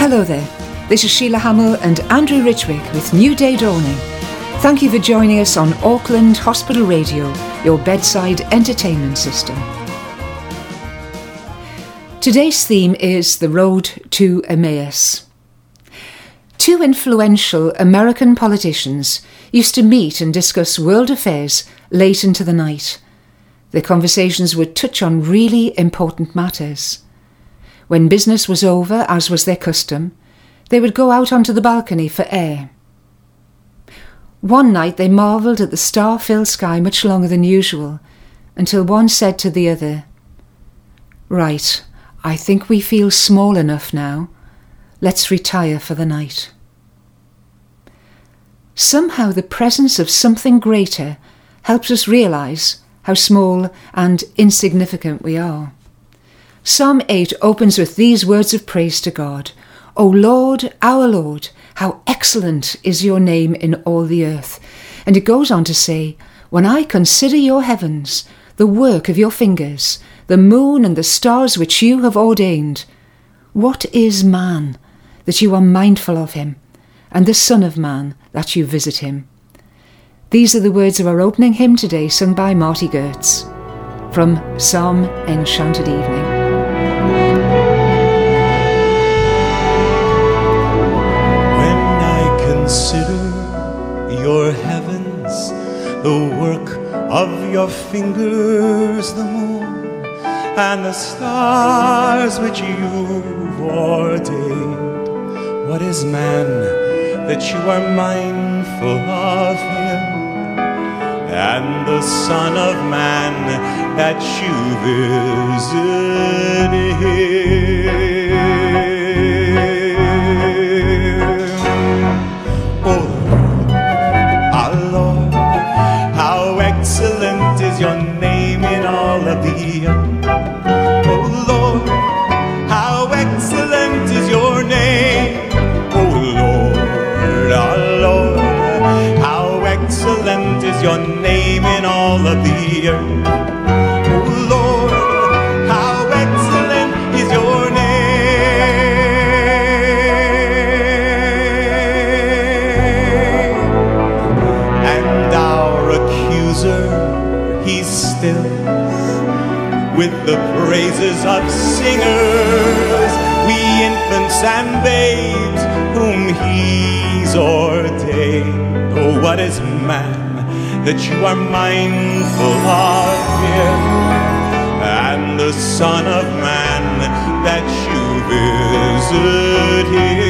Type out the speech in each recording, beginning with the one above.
Hello there, this is Sheila Hamill and Andrew Richwick with New Day Dawning. Thank you for joining us on Auckland Hospital Radio, your bedside entertainment system. Today's theme is The Road to Emmaus. Two influential American politicians used to meet and discuss world affairs late into the night. Their conversations would touch on really important matters. When business was over, as was their custom, they would go out onto the balcony for air. One night they marvelled at the star-filled sky much longer than usual, until one said to the other, "Right, I think we feel small enough now. Let's retire for the night." Somehow the presence of something greater helps us realise how small and insignificant we are. Psalm 8 opens with these words of praise to God. "O Lord, our Lord, how excellent is your name in all the earth." And it goes on to say, "When I consider your heavens, the work of your fingers, the moon and the stars which you have ordained. What is man, that you are mindful of him, and the Son of Man, that you visit him?" These are the words of our opening hymn today, sung by Marty Gertz, from Psalm Enchanted Evening. Consider your heavens, the work of your fingers, the moon and the stars which you've ordained. What is man that you are mindful of him, and the Son of Man that you visit him? Excellent is your name in all of the earth. Oh Lord, how excellent is your name. Oh Lord, our Lord, how excellent is your name in all of the earth. Oh Lord, how excellent is your name. And our accuser, he stills with the praises of singers, we infants and babes whom he's ordained. Oh, what is man that you are mindful of him, and the Son of Man that you visit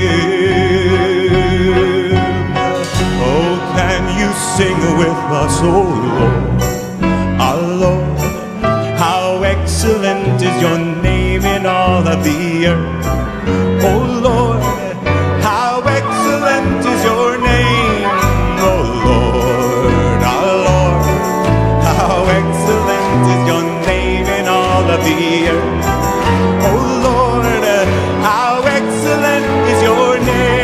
him? Oh, can you sing with us, oh Lord? Our Lord, how excellent is your name in all of the earth. Oh Lord, how excellent is your name. Oh Lord, our Lord, how excellent is your name in all of the earth. Oh Lord, how excellent is your name.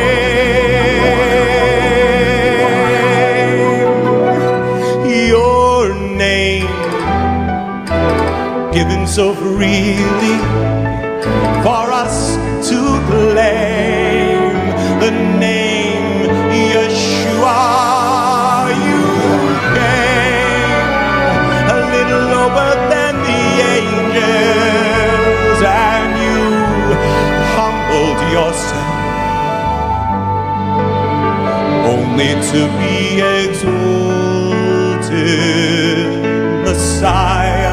Given so freely for us to claim, the name Yeshua. You came a little lower than the angels, and you humbled yourself only to be exalted, Messiah.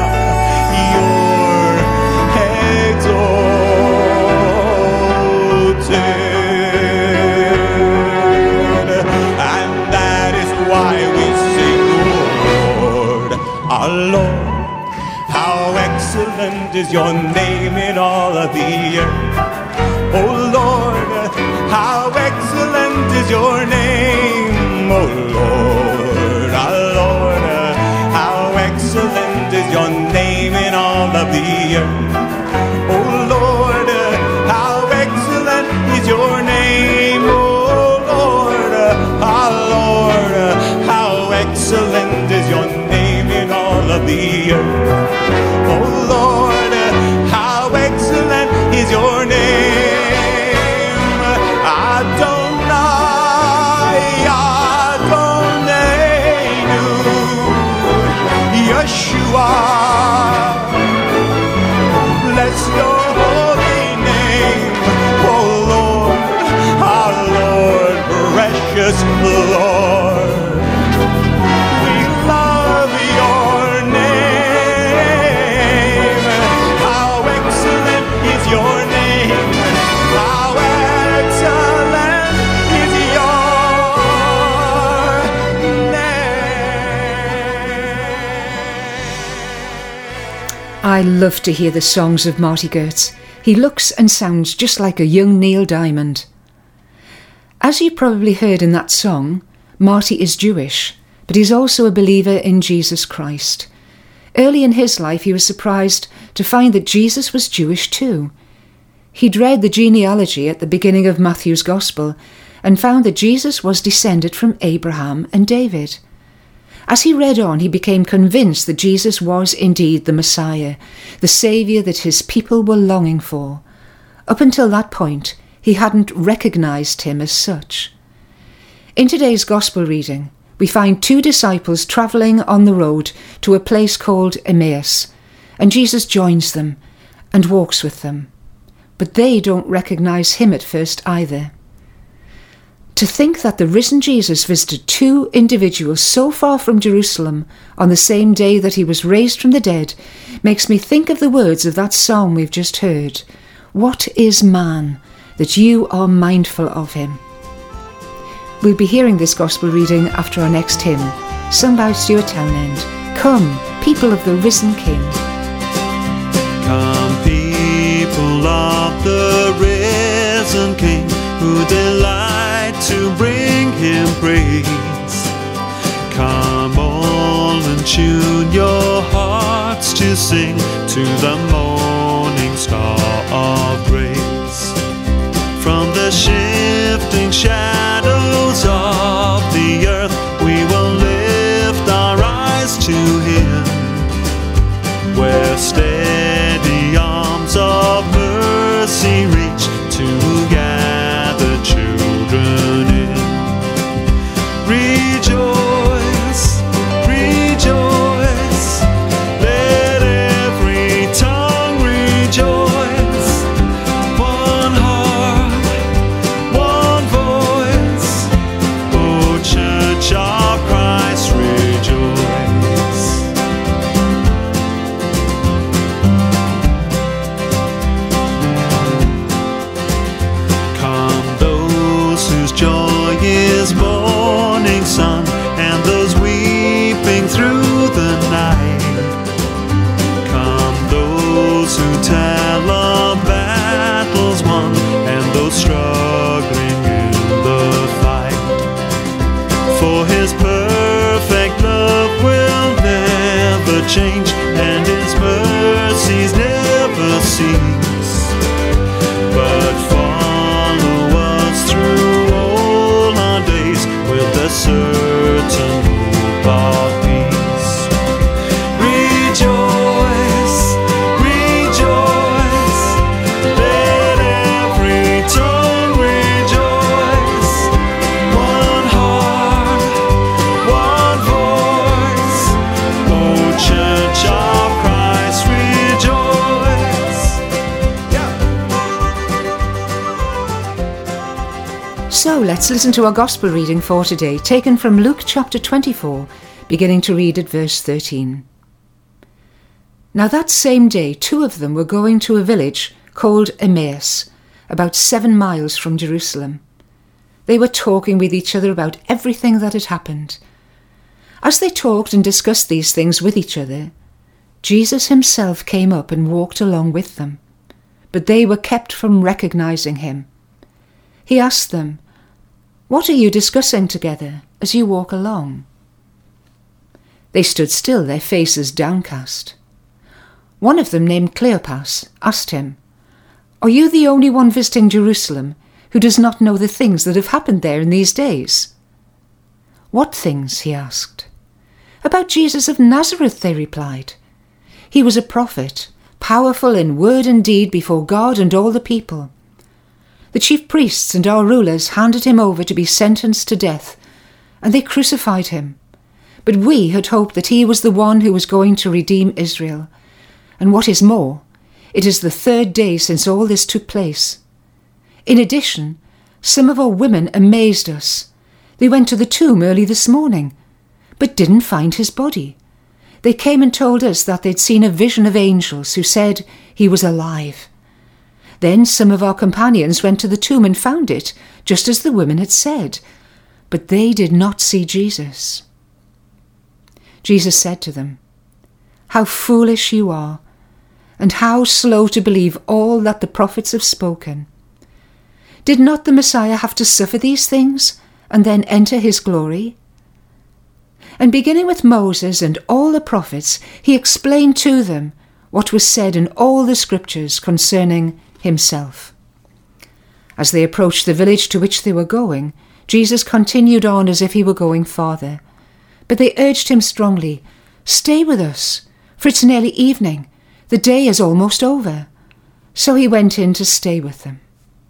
Our Lord, how excellent is your name in all of the earth. Oh Lord, how excellent is your name. Oh Lord, our Lord, how excellent is your name in all of the earth. Oh Lord, how excellent is your name. Oh Lord, our Lord, how excellent is your name in all of the earth. Oh Lord, how excellent is your name. Yeshua. Bless your holy name, oh Lord, our Lord, precious Lord. We love your name. How excellent is your name. How excellent is your name. I love to hear the songs of Marty Goetz. He looks and sounds just like a young Neil Diamond. As you probably heard in that song, Marty is Jewish, but he's also a believer in Jesus Christ. Early in his life, he was surprised to find that Jesus was Jewish too. He'd read the genealogy at the beginning of Matthew's Gospel and found that Jesus was descended from Abraham and David. As he read on, he became convinced that Jesus was indeed the Messiah, the Saviour that his people were longing for. Up until that point, he hadn't recognised him as such. In today's Gospel reading, we find two disciples travelling on the road to a place called Emmaus, and Jesus joins them and walks with them. But they don't recognise him at first either. To think that the risen Jesus visited two individuals so far from Jerusalem on the same day that he was raised from the dead makes me think of the words of that psalm we've just heard. What is man that you are mindful of him? We'll be hearing this gospel reading after our next hymn, sung by Stuart Townend. Come, people of the risen King. Come, people of the risen King, who delight to bring him praise. Come all and tune your hearts to sing to the morning star of grace. From the shifting shadows of the earth, we will lift our eyes to him, where steady arms of mercy reach to gather children in. Rejoice, rejoice, let every tongue rejoice. One heart, one voice, O Church of Christ, rejoice. Come those whose joy is morning sun, and those weeping through the night. Come those who tell of battles won, and those struggling in the fight. For his perfect love will never change, and his mercies never cease. But follow us through all our days with a certain hope of peace. Rejoice, rejoice, let every tongue rejoice. One heart, one voice, O Church of Christ, rejoice. So let's listen to our gospel reading for today, taken from Luke chapter 24, beginning to read at verse 13. Now that same day, two of them were going to a village called Emmaus, about 7 miles from Jerusalem. They were talking with each other about everything that had happened. As they talked and discussed these things with each other, Jesus himself came up and walked along with them, but they were kept from recognizing him. He asked them, "What are you discussing together as you walk along?" They stood still, their faces downcast. One of them, named Cleopas, asked him, "Are you the only one visiting Jerusalem who does not know the things that have happened there in these days?" "What things?" he asked. "About Jesus of Nazareth," they replied. "He was a prophet, powerful in word and deed before God and all the people. The chief priests and our rulers handed him over to be sentenced to death, and they crucified him. But we had hoped that he was the one who was going to redeem Israel. And what is more, it is the 3rd day since all this took place. In addition, some of our women amazed us. They went to the tomb early this morning, but didn't find his body. They came and told us that they'd seen a vision of angels who said he was alive. Then some of our companions went to the tomb and found it, just as the women had said, but they did not see Jesus. Jesus said to them, "How foolish you are, and how slow to believe all that the prophets have spoken. Did not the Messiah have to suffer these things and then enter his glory?" And beginning with Moses and all the prophets, he explained to them what was said in all the scriptures concerning himself. As they approached the village to which they were going, Jesus continued on as if he were going farther. But they urged him strongly, "Stay with us, for it's nearly evening. The day is almost over." So he went in to stay with them.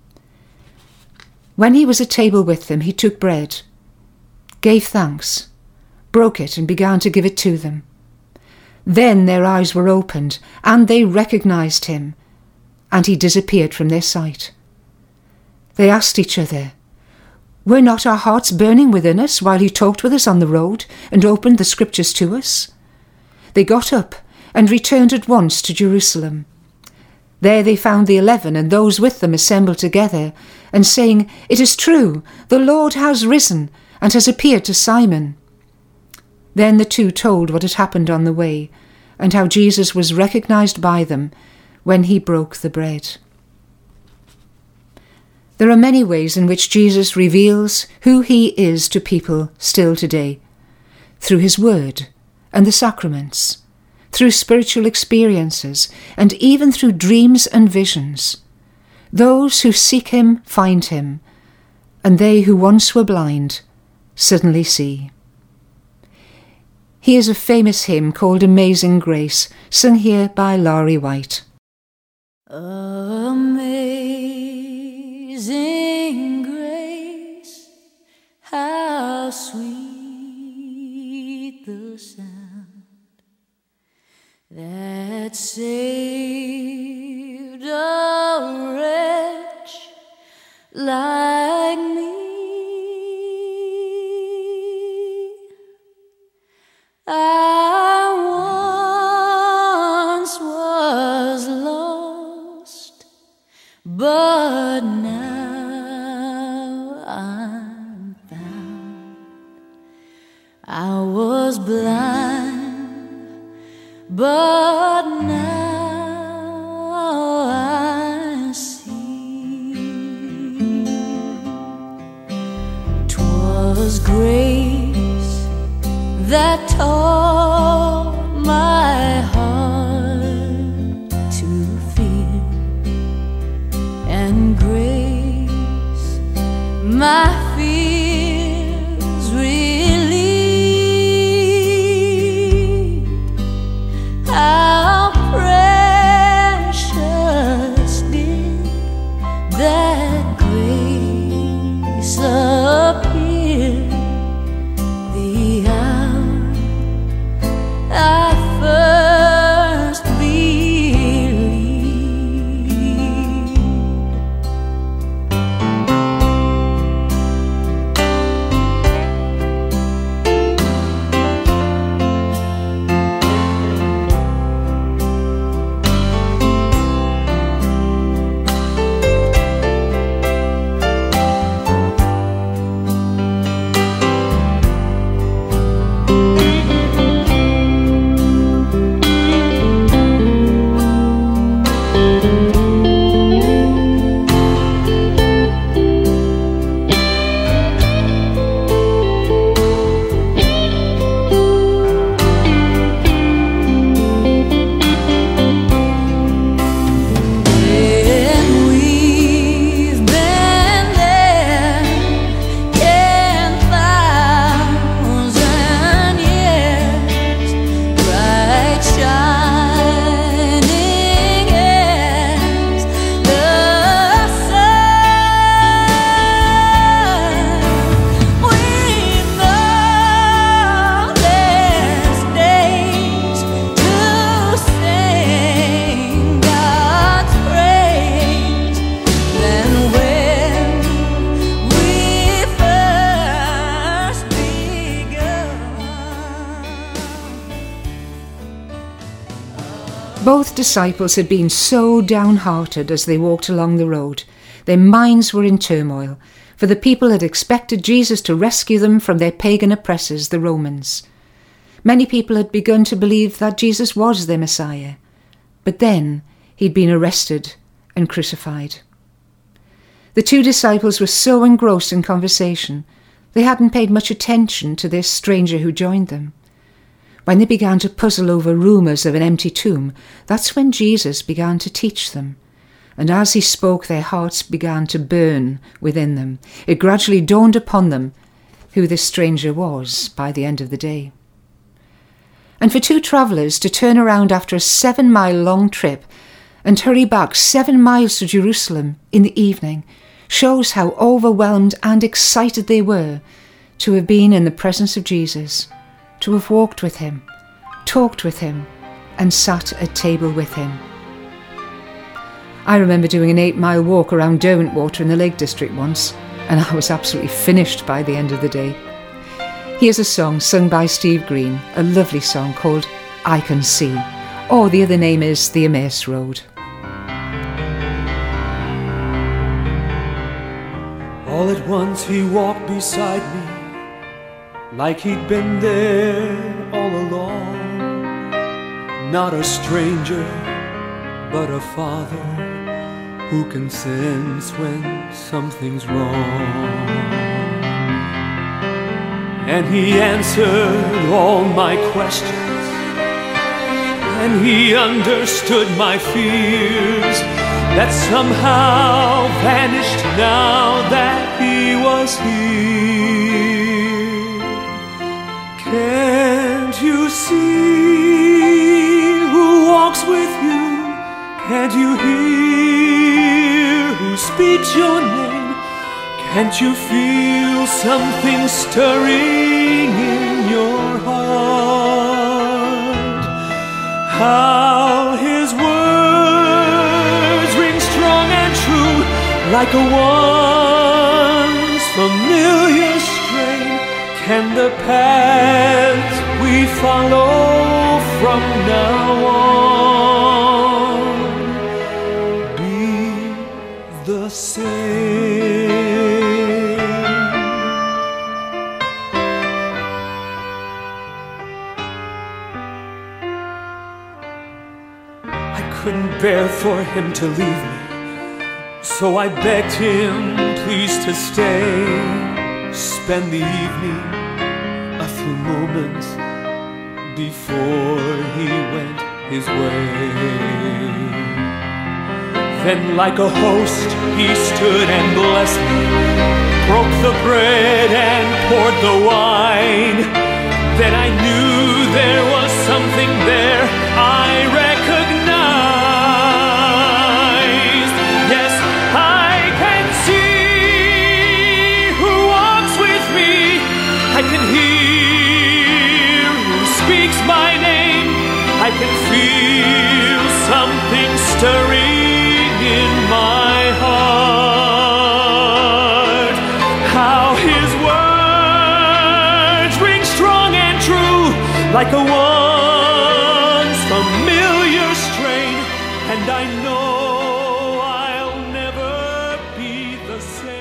When he was at table with them, he took bread, gave thanks, broke it, and began to give it to them. Then their eyes were opened, and they recognized him, and he disappeared from their sight. They asked each other, "Were not our hearts burning within us while he talked with us on the road and opened the scriptures to us?" They got up and returned at once to Jerusalem. There they found the 11 and those with them assembled together, and saying, "It is true, the Lord has risen and has appeared to Simon." Then the 2 told what had happened on the way, and how Jesus was recognized by them when he broke the bread. There are many ways in which Jesus reveals who he is to people still today. Through his word and the sacraments, through spiritual experiences, and even through dreams and visions. Those who seek him find him, and they who once were blind suddenly see. Here's a famous hymn called Amazing Grace, sung here by Laurie White. Amazing grace, how sweet the sound that saved a wretch like me. I once was lost, but now I'm found. I was blind, but now I see. 'Twas grace that taught my heart to fear, and grace my fears relieved. How precious did that grace appear the hour Both disciples had been so downhearted as they walked along the road. Their minds were in turmoil, for the people had expected Jesus to rescue them from their pagan oppressors, the Romans. Many people had begun to believe that Jesus was their Messiah, but then he'd been arrested and crucified. The two disciples were so engrossed in conversation, they hadn't paid much attention to this stranger who joined them. When they began to puzzle over rumours of an empty tomb, that's when Jesus began to teach them. And as he spoke, their hearts began to burn within them. It gradually dawned upon them who this stranger was by the end of the day. And for two travellers to turn around after a 7-mile-long trip and hurry back 7 miles to Jerusalem in the evening shows how overwhelmed and excited they were to have been in the presence of Jesus, to have walked with him, talked with him, and sat at table with him. I remember doing an 8-mile walk around Derwentwater in the Lake District once, and I was absolutely finished by the end of the day. Here's a song sung by Steve Green, a lovely song called I Can See, or the other name is The Emmaus Road. All at once he walked beside me, like he'd been there all along. Not a stranger, but a father who can sense when something's wrong. And he answered all my questions, and he understood my fears that somehow vanished now that he was here. Can't you see who walks with you? Can't you hear who speaks your name? Can't you feel something stirring in your heart? How his words ring strong and true, like a once familiar strain. Can the paths we follow from now on be the same? I couldn't bear for him to leave me, so I begged him please to stay, spend the evening, a few moments before he went his way. Then like a host he stood and blessed me, broke the bread and poured the wine. Then I knew there was something there I recognized. Yes, I can see who walks with me. I can hear who speaks my name. I can feel something stirring in my heart. How his words ring strong and true, like a once familiar strain. And I know I'll never be the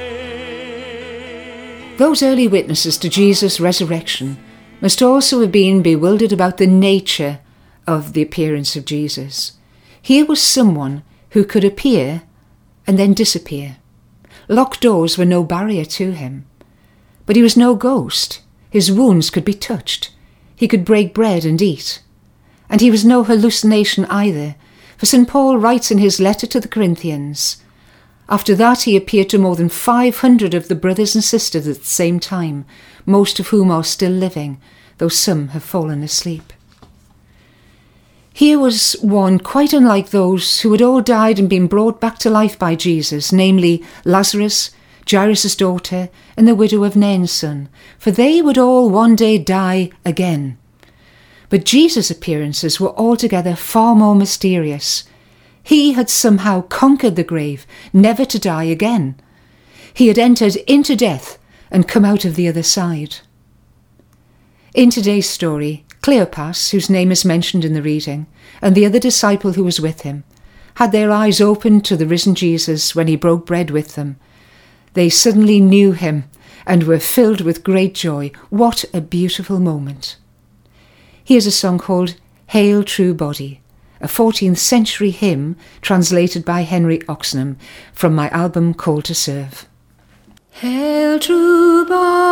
same. Those early witnesses to Jesus' resurrection must also have been bewildered about the nature of the appearance of Jesus. Here was someone who could appear and then disappear. Locked doors were no barrier to him. But he was no ghost. His wounds could be touched. He could break bread and eat. And he was no hallucination either, for St. Paul writes in his letter to the Corinthians, after that he appeared to more than 500 of the brothers and sisters at the same time, most of whom are still living, though some have fallen asleep. Here was one quite unlike those who had all died and been brought back to life by Jesus, namely Lazarus, Jairus' daughter, and the widow of Nain's son, for they would all one day die again. But Jesus' appearances were altogether far more mysterious. He had somehow conquered the grave, never to die again. He had entered into death and come out of the other side. In today's story, Cleopas, whose name is mentioned in the reading, and the other disciple who was with him, had their eyes opened to the risen Jesus when he broke bread with them. They suddenly knew him and were filled with great joy. What a beautiful moment. Here's a song called Hail True Body, a 14th century hymn translated by Henry Oxenham from my album Call to Serve. Hail true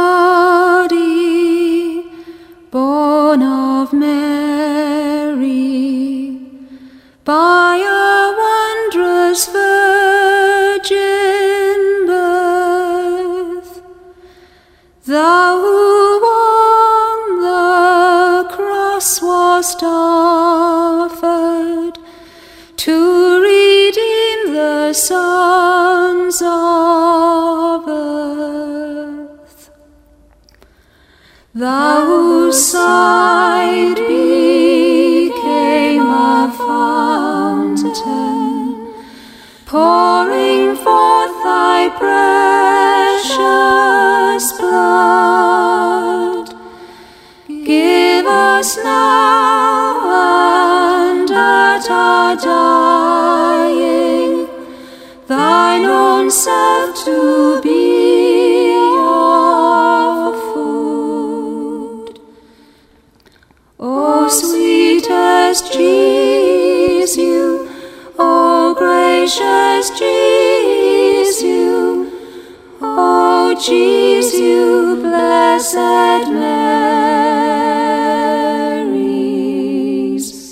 body, born of Mary, by a wondrous virgin birth, thou who on the cross wast offered to redeem the sons of earth, thou whose side became a fountain, pouring forth thy precious blood. Give us now and at our dying thine own self to be our food. O sweetest Jesus, O gracious Jesus, O Jesus, blessed Mary's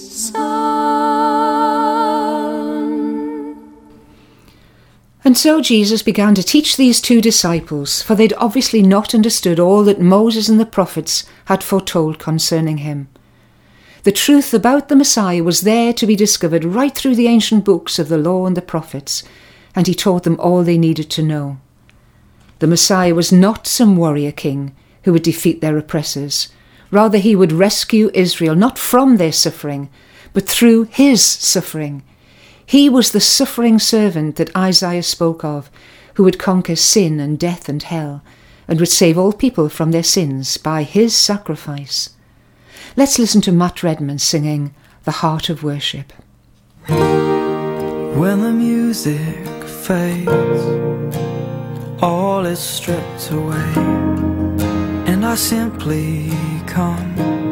Son. And so Jesus began to teach these two disciples, for they'd obviously not understood all that Moses and the prophets had foretold concerning him. The truth about the Messiah was there to be discovered right through the ancient books of the law and the prophets, and he taught them all they needed to know. The Messiah was not some warrior king who would defeat their oppressors. Rather, he would rescue Israel not from their suffering, but through his suffering. He was the suffering servant that Isaiah spoke of, who would conquer sin and death and hell, and would save all people from their sins by his sacrifice. Let's listen to Matt Redman singing The Heart of Worship. When the music fades, all is stripped away, and I simply come,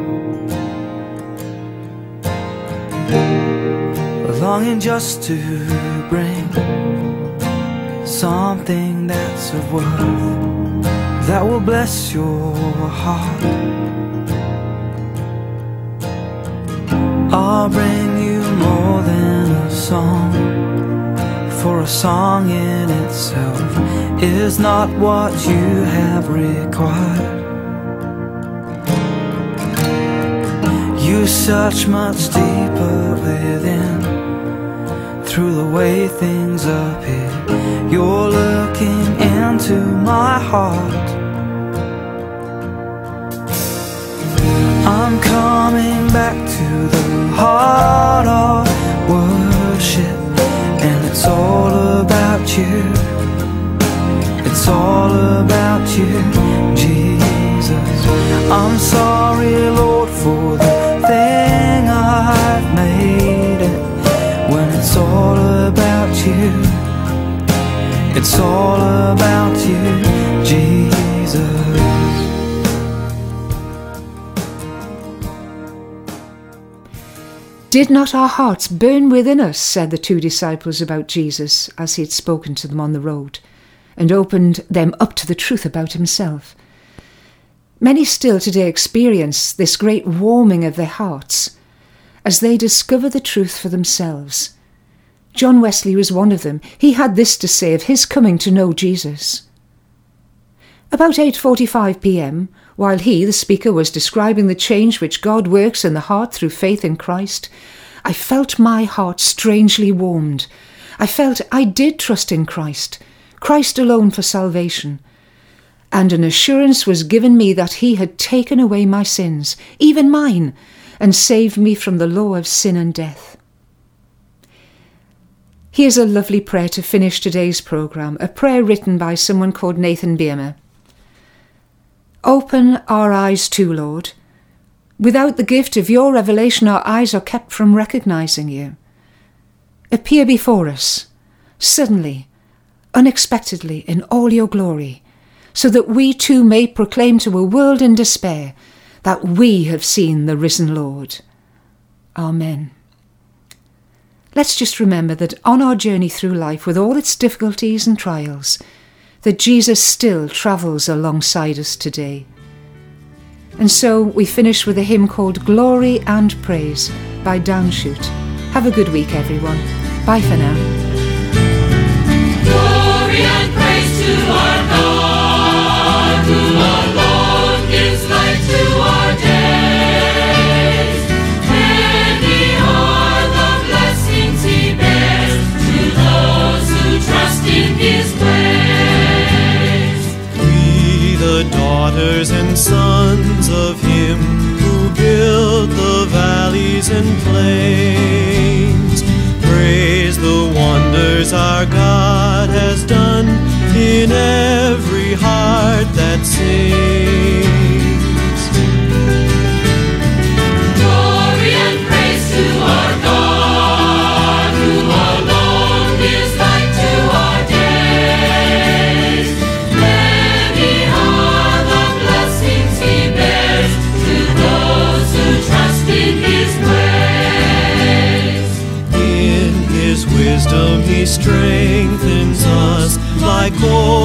longing just to bring something that's of worth, that will bless your heart. I'll bring you more than a song, for a song in itself is not what you have required. You search much deeper within, through the way things appear. You're looking into my heart. I'm coming back to the heart of worship, and it's all about you. It's all about you, Jesus. I'm sorry, Lord, for the thing I've made it, when it's all about you. It's all about you, Jesus. Did not our hearts burn within us, said the two disciples about Jesus as he had spoken to them on the road, and opened them up to the truth about himself. Many still today experience this great warming of their hearts as they discover the truth for themselves. John Wesley was one of them. He had this to say of his coming to know Jesus. About 8:45 p.m, while he, the speaker, was describing the change which God works in the heart through faith in Christ, I felt my heart strangely warmed. I felt I did trust in Christ, Christ alone for salvation, and an assurance was given me that he had taken away my sins, even mine, and saved me from the law of sin and death. Here's a lovely prayer to finish today's programme, a prayer written by someone called Nathan Biermer. Open our eyes too, Lord, Without the gift of your revelation, our eyes are kept from recognizing you. Appear before us, suddenly, unexpectedly, in all your glory, so that we too may proclaim to a world in despair that we have seen the risen Lord. Amen. Let's just remember that on our journey through life, with all its difficulties and trials, that Jesus still travels alongside us today. And so we finish with a hymn called Glory and Praise by Downshoot. Have a good week, everyone. Bye for now. Glory and praise to our God, who alone gives light to our days. Many are the blessings he bears to those who trust in his ways. We, the daughters and sons of him who built the valleys and plains, praise the wonders our God has done in every heart that sings. Glory and praise to our God, who alone gives light to our days. Many are the blessings he bears to those who trust in his ways. In his wisdom he strengthens us like gold.